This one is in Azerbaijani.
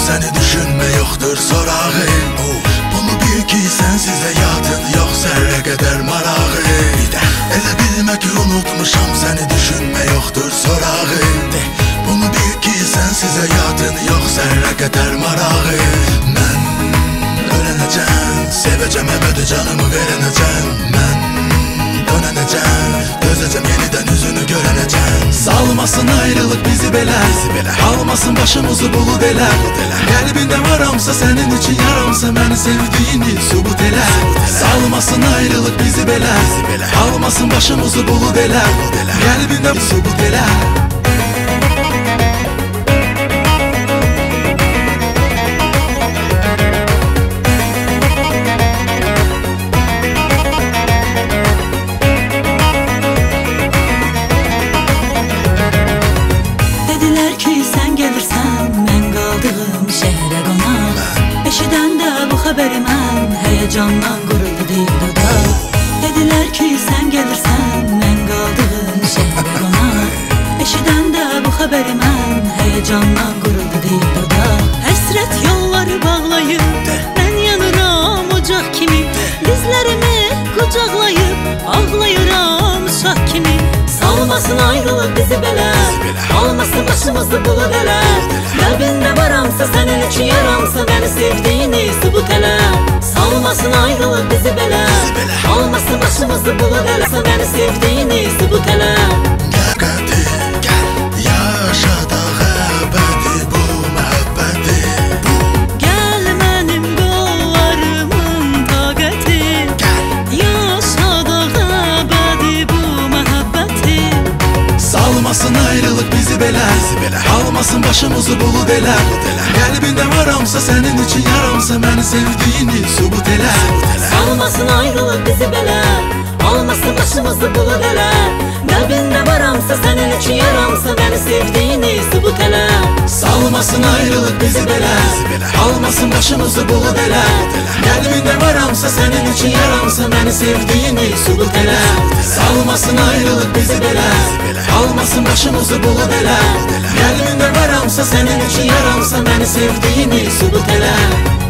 səni düşünmə yoxdur sorağı. Bunu bil ki sənsiz həyatın yox zərrə qədər marağı. Elə bilmə ki unutmuşam səni düşünmə yoxdur sorağı. Bunu bil ki sənsiz həyatın yox zərrə qədər marağı. Mən ölənəcəm, sevəcəm əbədi canımı verənəcəm. Mən dönənəcəm, dözəcəm yenidən üzünü görənəcəm. Salmasın ayrılık bizi belə, almasın başımızı bulud elə. Qəlbində varamsa sənin için yaramsa məni sevdiğini subut elə. Salmasın ayrılık bizi belə, almasın başımızı bulud elə. Qəlbində subut elə. Xəbəri mən həyəcandan quruldu dildə. Dedilər ki sən gəlirsən, mən qaldığım şəhərə qonaq. Eşidəndə bu xəbəri mən həyəcandan quruldu dildə. Həsrət yolları bağlayıb, mən yanıram ocaq kimi. Dizlərimi qucaqlayıb, ağlayıram uşaq kimi. Salmasın ayrılıq bizi belə, almasın başımızı bulud elə. Qəlbində varamsa sənin üçün yaramsa məni sevdiğini subut elə. Salmasın ayrılıq bizi belə, almasın başımızı bulud elə. Məni sevdiğini subut elə. Gəl, yaşadaq əbədi bu məhəbbəti. Gəl mənim qollarımın taqəti. Yaşadaq əbədi bu məhəbbəti. Salmasın ayrılık bizi belə, almasın başımızı bulud elə. Qəlbində varamsa sənin için yaramsa məni sevdiğini subut elə. Salmasın ayrılık bizi belə, almasın başımızı bulud elə. Qəlbində varamsa sənin için yaramsa məni sevdiğini subut elə. Salmasın ayrılık bizi belə, almasın başımızı bulud elə. Qəlbində varamsa sənin için yaramsa məni sevdiğini subut elə. Salmasın ayrılık bizi belə, almasın başımızı bulud elə. Qəlbində varamsa sənin için yaramsa məni sevdiğini subut elə.